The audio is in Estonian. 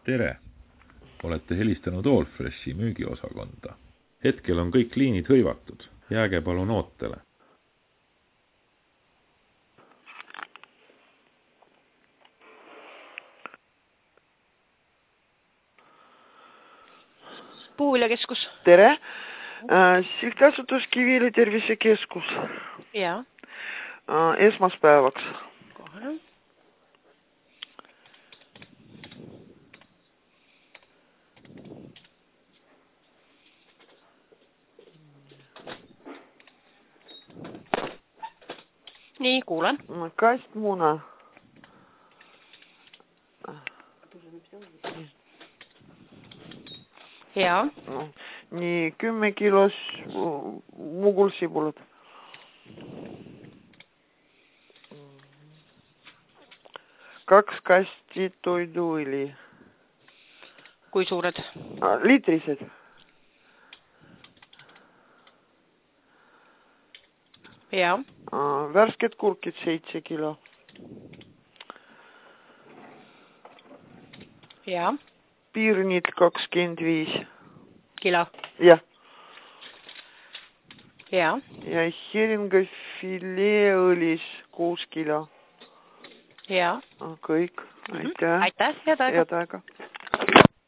Tere! Olete helistanud Allfreshi müügiosakonda. Hetkel on kõik liinid hõivatud. Jääge palun ootele. Puuviljakeskus. Tere! Sihtasutus Kiviõli tervisekeskus. Jaa. Esmaspäevaks. Kohe. Nii, kuulen. Kastmuna. Jaa. Nii 10 kilos mugulsibulat. 2 kasti toiduõli. Kui suured? Litrised. Jaa. Värsked kurkid 7 kilo. Jaa. Piirnid 25 kilo. Jah. Jaa. Ja heringafileeõlis 6 kilo. Jaa. Kõik. Aitäh. Aitäh, head aega. Head aega.